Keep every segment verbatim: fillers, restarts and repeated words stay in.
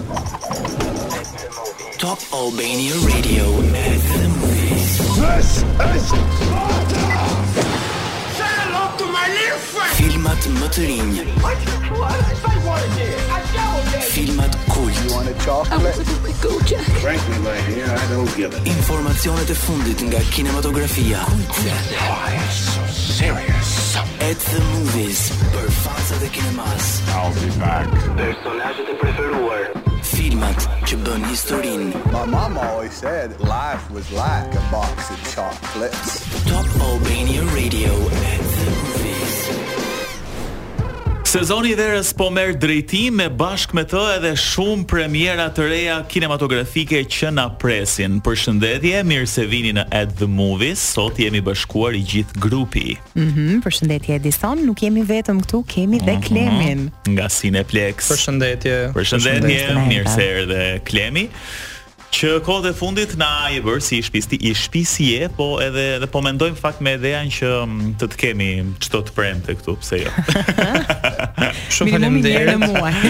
Top Albania Radio at the movies. This is Sparta! Say hello to my little friend! Filmat më të rinj. What? What? Say what again? I double dare. Filmat kult. You want a chocolate? Go, Jack. Frankly, my dear, I don't give it. Informacionet e fundit nga kinematografia. Why so serious? At the movies. Për fansat e kinemas. I'll be back. Personazhet e preferuar. Filmat që bën historinë. My mom always said life was like a box of chocolates. Top Albania Radio at the movies. Sezoni i verës po merr drejtim me bashkë me të edhe shumë premiera të reja kinematografike që na presin. Përshëndetje, mirë se vini në At the Movies. Sot jemi bashkuar i gjithë grupi. Mhm, përshëndetje Edison, nuk jemi vetëm këtu, kemi dhe Klemin. Nga Cineplex. Përshëndetje. Përshëndetje, mirë se erdhe Klemi. Që kohët e fundit na i bërë si i shpisti i shpisje, po edhe edhe po mendojmë fakt me idean që të të kemi çdo të premte këtu, pse jo. Shumë faleminderit.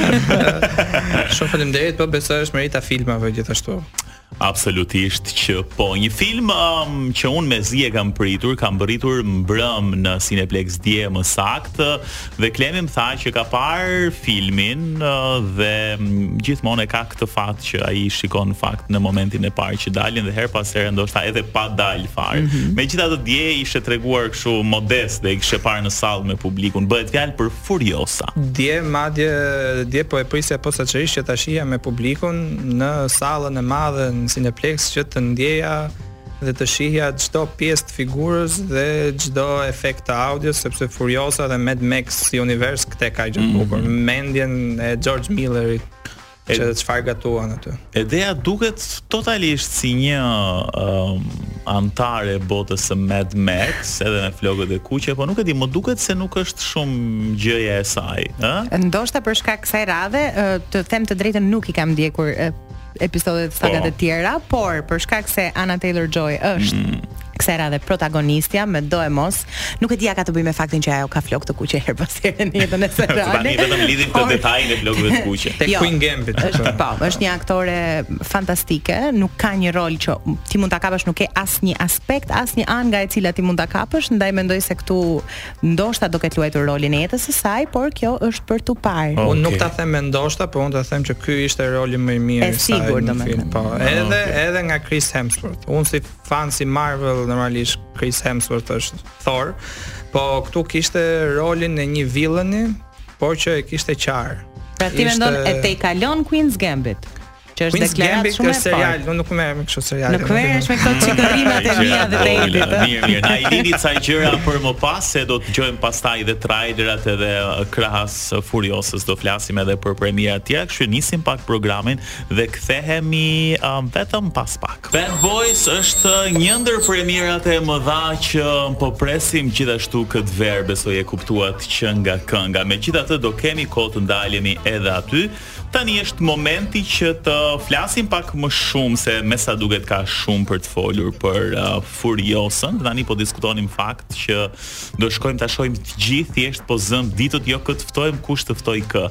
Shumë faleminderit, po besoj është merita filmave gjithashtu. Absolutisht që po, një film um, që unë me zi e kam pritur, kam bëritur mbrëm në Cineplex dje më sakt, dhe Klemi më tha që ka parë filmin uh, dhe um, gjithmonë e ka këtë fat që ai shikon fakt në momentin e parë që dalin dhe her pas here ndoshta edhe pa dal fare. Mm-hmm. Megjithatë dje ishte treguar kështu modest dhe i kishte parë në sallë me publikun. Bëhet fjalë për Furiosa. Dje madje dje po e prisja posaçërisht që ta shija me publikun në sallën e madhe në Cineplex që të ndjeja dhe të shihja çdo pjesë të figurës dhe çdo efekt të audios, sepse Furiosa dhe Mad Max si univers këtë ka gjë bukur. Mm-hmm. Mendjen e George Millerit që çfarë gatuan aty. Ideja duket totalisht si një um, antar e botës së Mad Max, edhe me flokët e kuqe, po nuk e di, më duket se nuk është shumë gjëja e saj, ë? Ndoshta për shkak kësaj radhe, të them të drejtën nuk i kam ndjekur episodet sagat e tjera, por për shkak se Anna Taylor-Joy është mm. kësaj radhe protagonistja, me do e mos, nuk e dija ka të bëj me faktin që ajo ka flokë të kuqe her pas here në jetën e saj. Tani vetëm lidhim të detajin e flokëve të kuqe. Tek Queen Gambit. Është po, është një aktore fantastike, nuk ka një rol që ti mund ta kapësh, nuk ke asnjë aspekt, asnjë anë nga e cila ti mund ta kapësh, ndaj mendoj se këtu ndoshta do ketë luajtur rolin e jetës së saj, por kjo është për tu parë. Okay. Unë nuk ta them me ndoshta, por unë ta them që ky ishte roli më i mirë i saj në film. Po, edhe edhe nga Chris Hemsworth. Unë si fan si Marvel normalisht Chris Hemsworth është Thor, po këtu kishte rolin e një villani, por që e kishte qarë. Pra ti mendon e te i kalon Queen's Gambit? Që është deklarat shumë e serial, unë nuk merrem me kështu seriale. Nuk merresh me këto çikëllimat e mia dhe të Edit. Mirë, mirë. Na i dini ca gjëra për më pas, se do të dëgjojmë pastaj edhe trailerat edhe krahas Furiosës, do flasim edhe për premiera të tjera, kështu nisim pak programin dhe kthehemi um, vetëm pas pak. Bad Boys është një ndër premierat e mëdha që po presim gjithashtu këtë verë, besoj e kuptuat që nga kënga. Megjithatë do kemi kohë të ndalemi edhe aty. Tani është momenti që të flasim pak më shumë, se me sa duket ka shumë për të folur për uh, Furiosën. Tani po diskutonim fakt që do shkojmë ta shohim të gjithë, thjesht po zëm ditët, jo këtë ftojmë, kush të ftoj kë.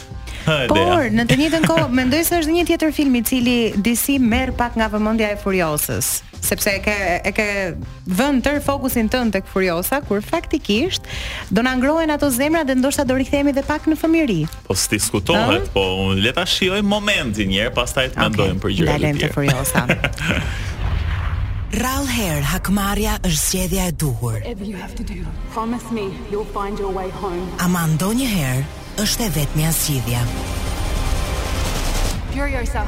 Por në të njëjtën kohë mendoj se është një tjetër film i cili D C merr pak nga vëmendja e Furiosës, sepse e ke e ke vënë tër fokusin tënd tek Furiosa, kur faktikisht do na ngrohen ato zemra dhe ndoshta do rikthehemi edhe pak në fëmijëri. Po s'diskutohet, po le ta shijojmë momentin një herë, pastaj të mendojmë për gjërat e tjera. Dalem te Furiosa. Rall her hakmarrja është zgjedhja e duhur. Promise me you'll find your way home. Ama ndonjëherë është e vetmja zgjidhja. Furiosa.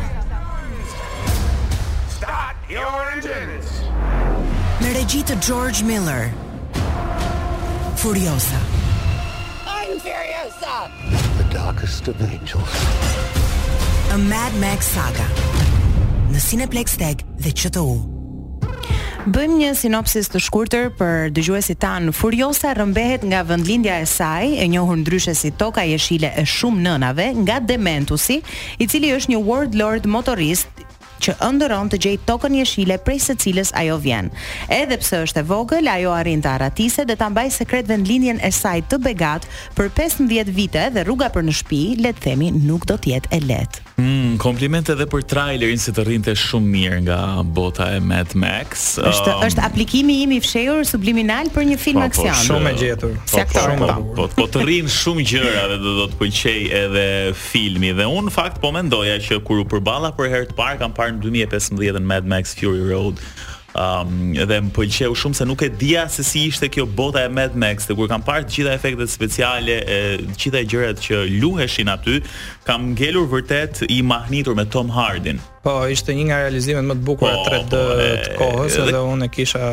Start your engines. Me regji të George Miller. Furiosa. I'm Furiosa. The darkest of angels. A Mad Max saga. Në Cineplex Tag dhe Q T U. Bëjmë një sinopsis të shkurtër për dëgjuesit tanë. Furiosa rrëmbehet nga vendlindja e saj, e njohur ndryshe si Toka Jeshile e shumë nënave, nga Dementusi, i cili është një world lord motorist që ëndërron të gjejë tokën jeshile prej së cilës ajo vjen. Edhe pse është e vogël, ajo arrin të arratise dhe ta mbajë sekret vendlindjen e saj të begat për pesëmbëdhjetë vite dhe rruga për në shtëpi, le të themi, nuk do të jetë e lehtë. Mm, komplimente edhe për trailerin se të rrinte shumë mirë nga bota e Mad Max. Është um, është aplikimi im i fshehur subliminal për një film po, aksion. Po, shumë e gjetur. Po, po, po, po, po të rrin shumë gjëra dhe do, do të pëlqej edhe filmi. Dhe unë në fakt po mendoja që kur u përballa për herë të parë kam parë në dy mijë e pesëmbëdhjetë në Mad Max Fury Road. Um, dhe më pëlqeu shumë se nuk e dija se si ishte kjo bota e Mad Max, dhe kur kam parë të gjitha efektet speciale, e, të gjitha gjërat që luheshin aty, kam ngelur vërtet i mahnitur me Tom Hardyn. Po, ishte një nga realizimet më të bukura po, tre D po, e, të kohës, edhe, dhe unë e kisha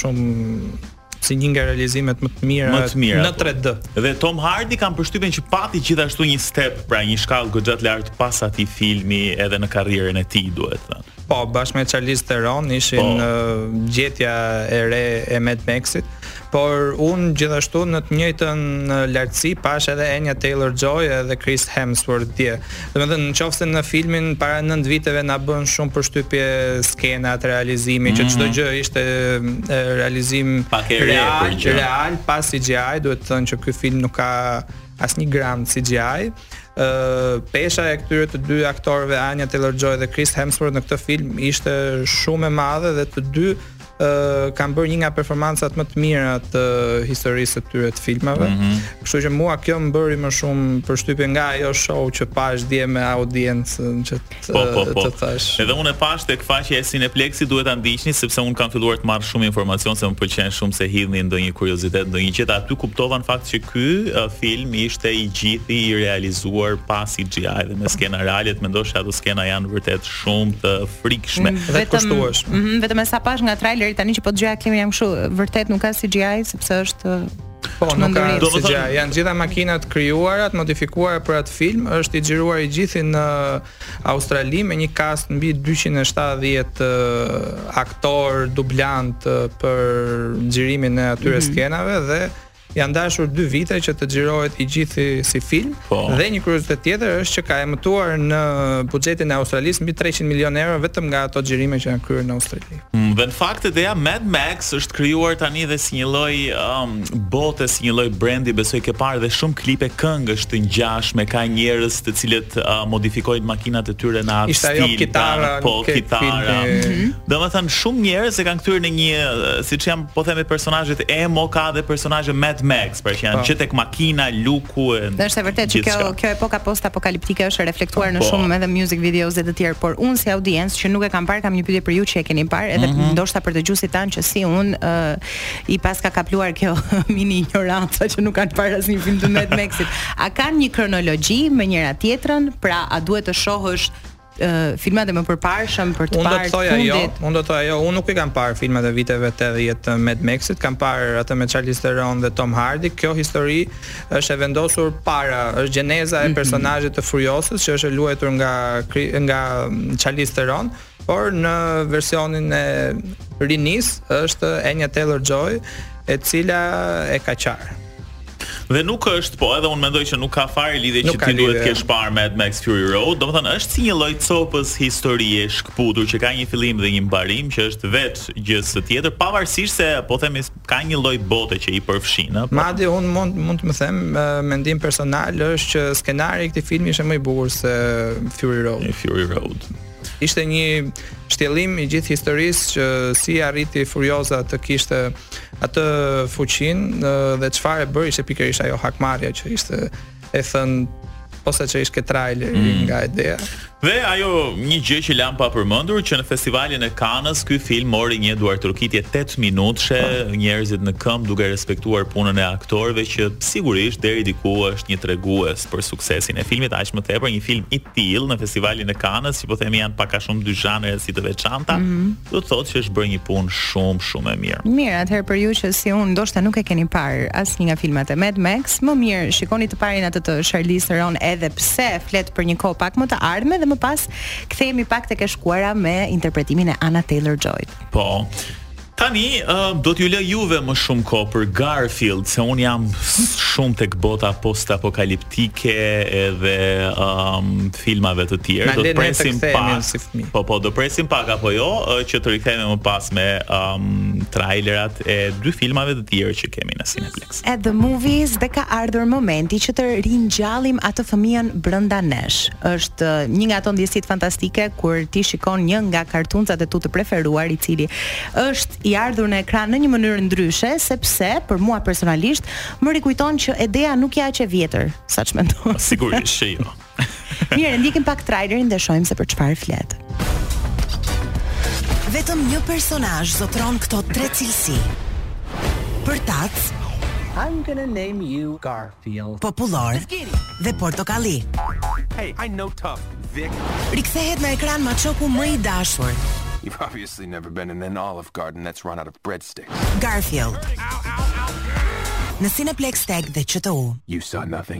shumë si një nga realizimet më të mira, më të mira në tre D. Dhe Tom Hardy kam përshtypjen që pati gjithashtu një step, pra një shkallë goxha të lartë pas atij filmi edhe në karrierën e tij, duhet thënë. Po, bashkë me Charlize Theron ishin po, uh, gjetja e re e Mad Maxit, por unë gjithashtu në të njëjtën lartësi pash edhe Anya Taylor-Joy edhe Chris Hemsworth dje. Domethënë nëse në filmin para nëntë viteve na bën shumë përshtypje skenat, realizimi, mm-hmm. që çdo gjë ishte e, realizim real, real pas C G I, duhet të thënë që ky film nuk ka asnjë gram C G I. Uh, pesha e këtyre të dy aktorëve, Anya Taylor-Joy dhe Chris Hemsworth, në këtë film ishte shumë e madhe dhe të dy uh, kanë bërë një nga performancat më të mira të historisë së këtyre të filmave. Mm-hmm. Kështu që mua kjo më bëri më shumë përshtypje nga ajo show që pash dje me audiencën që të, po, po, po. të thash. Edhe unë e pash tek faqja e Cineplexit, duhet ta ndiqni sepse unë kam filluar të marr shumë informacion, se më pëlqen shumë se hidhni ndonjë kuriozitet, ndonjë gjë. Aty kuptova në fakt që ky uh, film ishte i gjithë i realizuar pas C G I dhe me skena reale, të mendosh se ato skena janë vërtet shumë të frikshme mm, dhe kushtueshme. Mm -hmm, vetëm sa pash nga traileri tani që po dëgjoj klimin jam kështu, vërtet nuk ka C G I sepse është po, nuk ka C G I, janë gjitha makinat krijuara, modifikuara për atë film, është i xhiruar i gjithi në Australi me një cast mbi dyqind e shtatëdhjetë uh, aktor, dublant uh, për xhirimin e atyre mm-hmm. skenave dhe janë dashur dy vite që të xhirohet i gjithi si film. Po. Dhe një kuriozitet tjetër është që ka emëtuar në buxhetin e Australisë mbi treqind milionë euro vetëm nga ato xhirime që janë kryer në Australi. Mm, dhe në fakt ideja Mad Max është krijuar tani dhe si një lloj um, bote, si një lloj brandi, besoj ke parë dhe shumë klipe këngësh të ngjashme, ka njerëz të cilët uh, modifikojnë makinat e tyre në atë stil. Ishte ajo kitara, po kitara. Mm-hmm. Domethënë shumë njerëz e kanë kthyer në një, siç janë po themi personazhet emo, ka dhe personazhe Mad Max, për që janë që tek makina, luku e dhe është e vërtet që kjo, kjo epoka post-apokaliptike është reflektuar në shumë edhe music videos dhe të tjerë, por unë si audiencë që nuk e kam parë, kam një pyetje për ju që e keni parë, edhe mm-hmm. ndoshta për dëgjuesit tanë që si unë uh, i pas ka kapluar kjo mini ignoranca që nuk kanë parë asnjë film të Mad Maxit. A kanë një kronologji me njëra tjetrën? Pra, a duhet të shohësh Uh, filmat e më përparshëm për të parë fundit? Unë do të thoja jo, unë nuk i kam parë filmat e viteve tetëdhjetë të Mad Maxit, kam parë atë me Charlize Theron dhe Tom Hardy. Kjo histori është e vendosur para, është gjeneza e personazhit të Furiosës që është luajtur nga nga Charlize Theron, por në versionin e rinis është Anya Taylor-Joy, e cila e ka qarë. Dhe nuk është, po edhe unë mendoj që nuk ka fare lidhje që ti duhet të kesh parë Mad Max Fury Road. Domethënë është si një lloj copës historie shkputur që ka një fillim dhe një mbarim që është vetë gjë së tjetër, pavarësisht se po themi ka një lloj bote që i përfshin, apo. Madje unë mund mund të më them, mendim personal është që skenari i këtij filmi ishte më i bukur se Fury Road. Fury Road. Ishte një shtjellim i gjithë historisë që si arriti Furiosa të kishte atë fuqinë dhe çfarë bëri, ishte pikërisht ajo hakmarrja që ishte e thënë ose që ishte trailer mm. nga ideja. Dhe ajo një gjë që lam pa përmendur që në festivalin e Cannes ky film mori një duartrokitje tetë minutëshe, njerëzit në këmbë duke respektuar punën e aktorëve që sigurisht deri diku është një tregues për suksesin e filmit, aq më tepër një film i tillë në festivalin e Cannes, që po themi janë pak a shumë dy zhanre si të veçanta, mm-hmm. do të thotë që është bërë një punë shumë shumë e mirë. Mirë, atëherë për ju që si unë ndoshta nuk e keni parë asnjë nga filmat e Mad Max, më mirë shikoni të parin atë të Charlize Theron, edhe pse flet për një kohë pak më të ardhme, dhe më pas kthehemi pak tek e shkuara me interpretimin e Anya Taylor-Joy. Po. Tani, uh, do t'ju lë juve më shumë kohë për Garfield, se unë jam shumë tek bota post-apokaliptike edhe um, filmave të tjerë. Do të presim pak. Si po, po, do presim pak apo jo, uh, që të rikthehemi më pas me um, trailerat e dy filmave të tjerë që kemi në Cineplex. At the movies dhe ka ardhur momenti që të ringjallim atë fëmijën brenda nesh. Është uh, një nga ato ndjesitë fantastike kur ti shikon një nga kartuncat e tu të preferuar, i cili është i ardhur në ekran në një mënyrë ndryshe, sepse për mua personalisht më rikujton që ideja nuk ja aq e vjetër, saç mendoj. Sigurisht që jo. Mirë, ndjekim pak trailerin dhe shohim se për çfarë flet. Vetëm një personazh zotron këto tre cilësi. Për tac, I'm gonna name you Garfield. Popullor dhe portokalli. Hey, I know tough, Vic. Rikthehet në ekran maçoku më i dashur. You've obviously never been in an Olive Garden that's run out of breadsticks. Garfield. Në Cineplex Tag dhe Q T U. You saw nothing.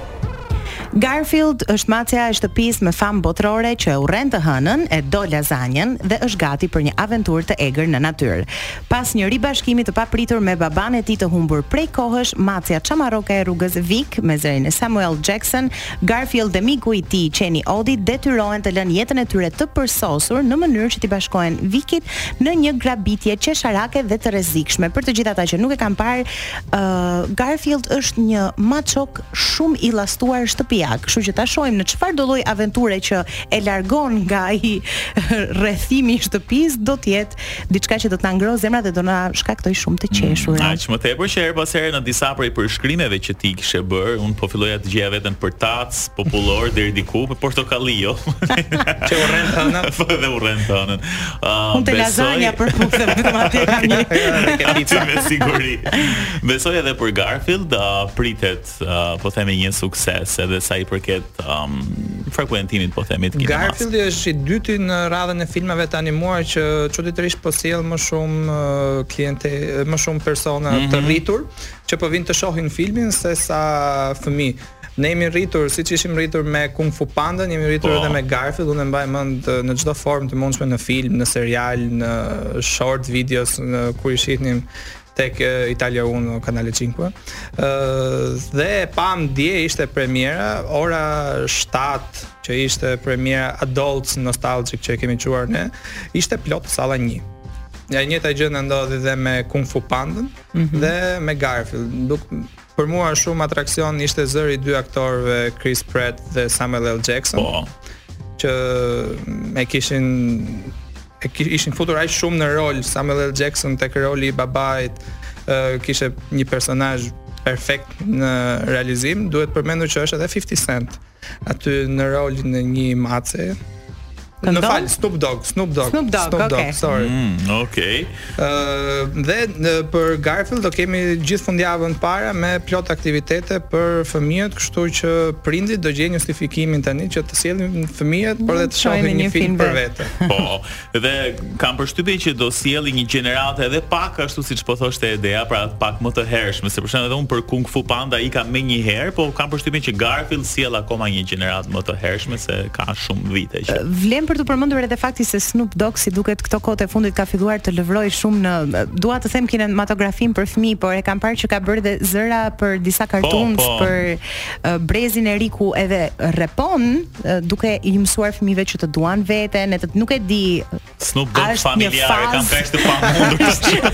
Garfield është macja e shtëpisë me famë botërore që urren të hënën, e do lazanjen dhe është gati për një aventurë të egër në natyrë. Pas një ribashkimi të papritur me baban e tij të humbur prej kohësh, macja çamaroke e rrugës Vic me zërin e Samuel Jackson, Garfield dhe miku i tij Kenny Odie detyrohen të lënë jetën e tyre të përsosur në mënyrë që t'i bashkohen Vicit në një grabitje qesharake dhe të rrezikshme. Për të gjithë ata që nuk e kanë parë, uh, Garfield është një maçok shumë i llastuar shtëpi. Kështu që ta shohim në çfarë do lloj aventure që e largon nga ai rrethimi i shtëpisë, do të jetë diçka që do të na ngrohë zemrat dhe do na shkaktoj shumë të qeshur. Mm, aq më tepër që her pas here në disa prej përshkrimeve që ti kishe bër, un po filloja të gjeja veten për tac, popullor deri diku, për portokalli jo. Që urren thënën. Po dhe urren thënën. Uh, un te lazanja për putën, vetëm atë kam një. Pizza me siguri. Besoj edhe për Garfield, uh, pritet uh, po themi një sukses edhe sa i përket um, frekuentimit po themi të kinemas. Garfield është i dyti në radhën e filmave të animuar që çuditërisht po sjell më shumë uh, kliente, më shumë persona mm -hmm. të rritur që po vinë të shohin filmin se sa fëmijë. Ne jemi rritur, siç ishim rritur me Kung Fu Panda, jemi rritur oh. edhe me Garfield. Unë mbaj mend në çdo formë të mundshme, në film, në serial, në short videos, në kur i shihnim tek Italia uno kanale cinque. Ë dhe pam dje ishte premiera ora shtatë, që ishte premiera Adults Nostalgic që e kemi quar ne, ishte plot salla një. Ja e njëjta gjë ndodhi dhe me Kung Fu Pandën mm -hmm. dhe me Garfield. Duk për mua shumë atraksion ishte zëri dy aktorëve, Chris Pratt dhe Samuel L. Jackson. Po. Që e kishin e ishin futur aq shumë në rol. Samuel L. Jackson tek roli i babait uh, kishte një personazh perfekt në realizim. Duhet përmendur që është edhe fifty Cent aty në rolin e një mace. Në fal, Snoop Dogg, Snoop Dogg. Snoop Dogg, Snoop Dogg okay. sorry. Mm, okay. Ë uh, dhe në, për Garfield do kemi gjithë fundjavën para me plot aktivitete për fëmijët, kështu që prindit do gjejnë justifikimin tani që të sjellin fëmijët por dhe të shohin një, një film, film për vete. Po, dhe kam përshtypjen që do sjelli një gjeneratë edhe pak ashtu siç po thoshte Edea, pra pak më të hershme, se për shembull edhe unë për Kung Fu Panda i kam më një herë, po kam përshtypjen që Garfield sjell akoma një gjeneratë më të hershme se ka shumë vite që. Vlen për të përmendur edhe fakti se Snoop Dogg, si duket këto kohë e fundit, ka filluar të lëvroj shumë në, dua të them, kinematografin për fëmijë, por e kam parë që ka bërë dhe zëra për disa kartuns, po, po. për uh, Brezin e ri ku edhe repon uh, duke i mësuar fëmijëve që të duan veten, e të nuk e di. Snoop Dogg familjar, kam peshë të pamundur.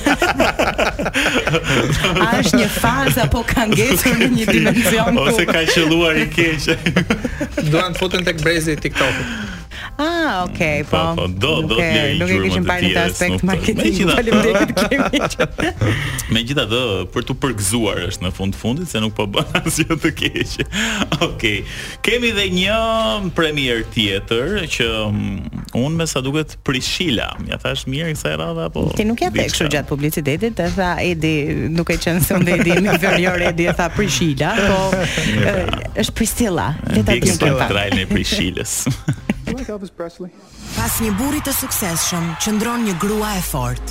A është një fazë apo ka ngecur në një dimension ku ose ka qelluar i keq. Duan të futen tek Brezi i TikTokut. Ah, okay, po. Po, do do të lejë. Nuk e kishim parë në aspekt marketing. Faleminderit kemi. Megjithatë, për tu përgëzuar është në fund fundit se nuk po bën asgjë të keq. Okej. Kemi edhe një premier tjetër që unë me sa duket Prishila. Ja thash mirë kësaj radhe apo? Ti nuk ja tek kështu gjatë publicitetit, e tha Edi, duke qenë se unë Edi më inferior, Edi e tha Prishila, po është Priscilla. Le ta dim për trajlin e Prishilës. Like Elvis Presley. Pas një burri të suksesshëm, qëndron një grua e fortë.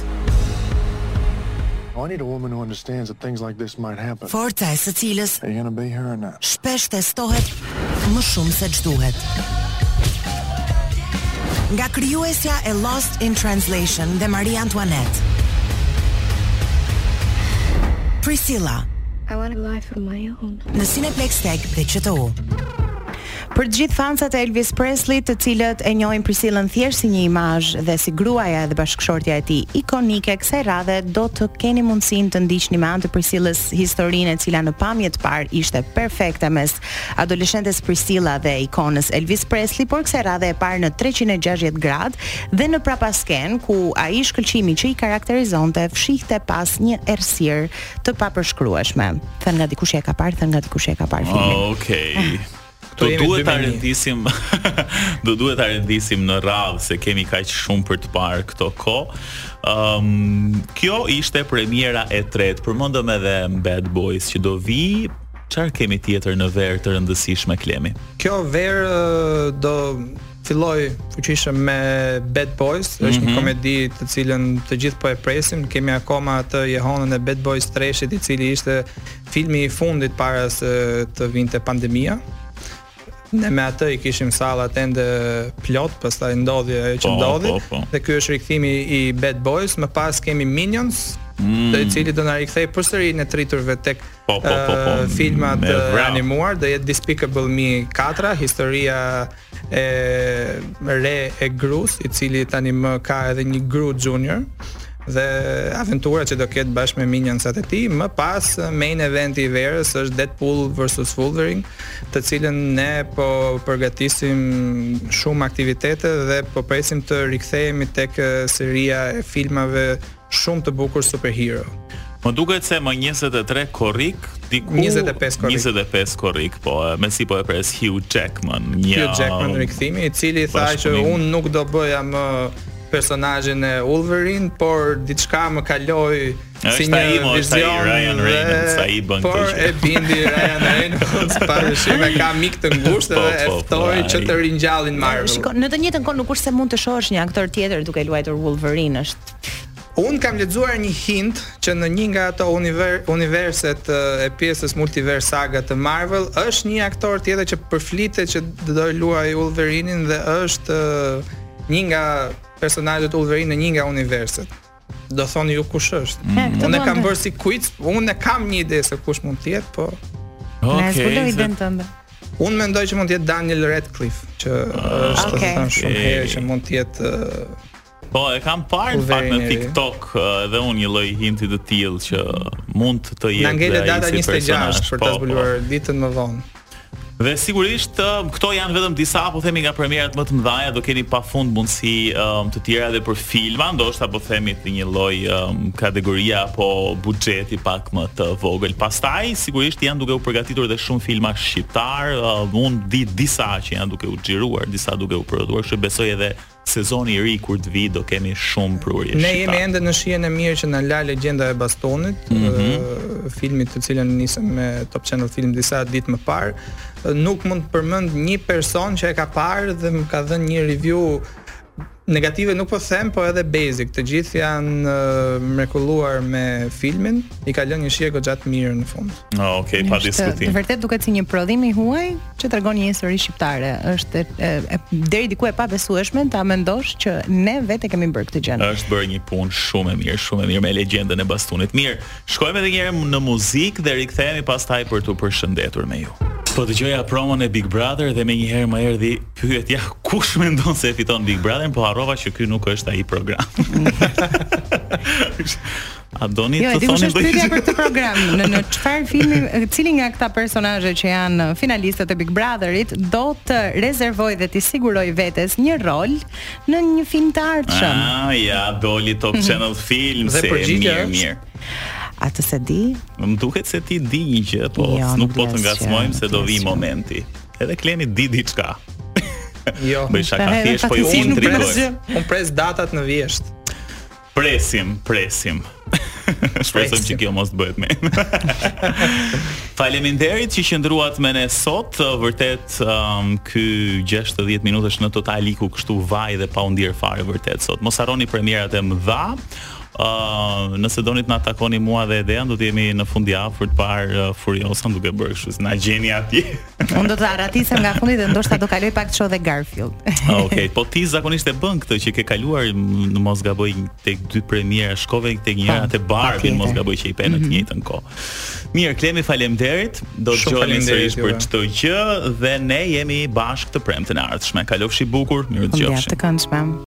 I need a woman who understands that things like this might happen. Forca e së cilës Are you gonna be here or not? Shpesh testohet më shumë se ç'duhet. Nga krijuesja e Lost in Translation dhe Marie Antoinette, Priscilla. I want a life of my own. Në Cineplex Tag dhe Q T U. Për të gjithë fansat e Elvis Presley, të cilët e njohin Priscillën thjesht si një imazh dhe si gruaja dhe bashkëshortja e tij ikonike, kësaj radhe do të keni mundësinë të ndiqni me anë të Priscillës historinë e cila në pamje të parë ishte perfekte mes adoleshentes Priscilla dhe ikonës Elvis Presley, por kësaj radhe e parë në treqind e gjashtëdhjetë gradë dhe në prapasken ku ai shkëlqimi që i karakterizonte fshihte pas një errësirë të papërshkrueshme. Thën nga dikush e ka parë, thën nga dikush e ka parë filmin. Okej. Okay. Do duhet ta rendisim do duhet ta rendisim në radhë se kemi kaq shumë për të parë këto kohë. Ëm um, kjo ishte premiera e tretë. Përmendëm edhe Bad Boys që do vi. Çfarë kemi tjetër në verë të rëndësishme, Klemi? Kjo verë do filloj fuqishëm me Bad Boys, është mm-hmm. një komedi të cilën të gjithë po e presim. Kemi akoma atë jehonën e Bad Boys treshit, i cili ishte filmi i fundit para se të vinte pandemia. Ne me atë i kishim sallat ende plot, pastaj ndodhi ajo që ndodhi. Po, po, po. Dhe ky është rikthimi i Bad Boys. Më pas kemi Minions, mm. të cili do na rikthej përsëri në triturve tek po, po, po, po. Uh, filmat uh, animuar. Do jetë Despicable Me katër, historia e re e Grus, i cili tani më ka edhe një Gru Junior. Dhe aventura që do ketë bashkë me Minionsat e tij. Më pas main eventi i verës është Deadpool versus Wolverine, të cilën ne po përgatisim shumë aktivitete dhe po presim të rikthehemi tek seria e filmave shumë të bukur superhero. Më duket se më njëzet e tre korrik, diku njëzet e pesë korrik. njëzet e pesë korrik, po me si po e pres Hugh Jackman, një Hugh Jackman rikthimi, i cili tha që unë nuk do bëja më personazhin e Wolverine, por diçka më kaloi si një vizion Ryan Reynolds, ai bën këtë. Por e bindi Ryan Reynolds, padyshim e ka mik të ngushtë dhe e ftoi që të ringjallin Marvel. Shikoj, në të njëjtën kohë nuk është se mund të shohësh një aktor tjetër duke luajtur Wolverine, është Unë kam lexuar një hint që në një nga ato univer, universitet e pjesës multivers saga të Marvel është një aktor tjetër që përflitet që do luajë Wolverine-in dhe është një nga personazhet Wolverine në një nga universitet. Do thoni ju kush është. Mm. Unë e kam bërë si quiz, unë e kam një ide se kush mund të jetë, po. Okej. Okay, unë mendoj që mund të jetë Daniel Radcliffe, që uh, është okay. thënë shumë herë që mund të jetë uh, Po, e kam parë në fakt në TikTok edhe unë një lloj hinti të tillë që mund të jetë. Na ngele data njëzet e gjashtë për ta zbuluar ditën më vonë. Dhe sigurisht këto janë vetëm disa, po themi, nga premierat më të mëdha, do keni pafund mundësi um, të tjera edhe për filma, ndoshta po themi të një lloj um, kategoria apo buxheti pak më të vogël. Pastaj sigurisht janë duke u përgatitur edhe shumë filma shqiptar, uh, unë di disa që janë duke u xhiruar, disa duke u prodhuar, kështu besoj edhe sezoni i ri kur të vi do kemi shumë prurje shqiptare. Ne jemi ende në shihen e mirë që na la Legjenda e Bastonit, mm -hmm. filmit të cilën nisëm me Top Channel Film disa ditë më parë. Nuk mund të përmend një person që e ka parë dhe më ka dhënë një review negative, nuk po them, po edhe basic. Të gjithë janë uh, mrekulluar me filmin, i ka lënë një shije goxha të mirë në fund. Oh, okay, pa diskutim. Vërtet duket si një prodhim i huaj që tregon një histori shqiptare. Është e, e, deri diku e pabesueshme ta mendosh që ne vetë kemi bërë këtë gjë. Është bërë një punë shumë e mirë, shumë e mirë me Legjendën e Bastonit. Mirë, shkojmë edhe një herë në muzikë dhe rikthehemi pastaj për t'u përshëndetur me ju. Po dëgjoja promon e Big Brother dhe me një herë më erdhi pyetja kush mendon se e fiton Big Brother, po harrova që ky nuk është ai program. A doni jo, të thoni do të për këtë program, në në çfarë filmi, cili nga këta personazhe që janë finalistët e Big Brotherit do të rezervoj dhe të siguroj vetes një rol në një film të ardhshëm. Ah, ja, doli Top Channel Film se mirë, mirë. Atë se di? Më duket se ti di një gjë, po jo, nuk po të ngacmojmë se do vi momenti. Edhe Kleni di diçka. Jo. Bëj shaka thjesht, po ju intrigoj. Unë pres datat në vjesht. Presim, presim. Shpresojmë që kjo mos të bëhet me. Faleminderit që qëndruat me ne sot. Vërtet um, ky gjashtëdhjetë minutash në total iku kështu vaj dhe pa u ndier fare vërtet sot. Mos harroni premierat e mëdha. Uh, nëse doni të na takoni mua dhe Edean, do të jemi në fundjavë për të parë uh, Furiosa, duke bërë kështu si na gjeni atje. Unë do të arratisem nga fundi dhe ndoshta do kaloj pak të shoh dhe Garfield. Okej, okay. Po ti zakonisht e bën këtë që ke kaluar në mos gaboj tek dy premiera, shkove tek njëra te Barbie, mos gaboj që i pe në të njëjtën kohë. Mirë, Klemi, faleminderit. Do të dëgjojmë sërish për çdo gjë dhe ne jemi bashkë të premten e ardhshme. Kalofshi bukur, mirë dëgjofshi. Të këndshme.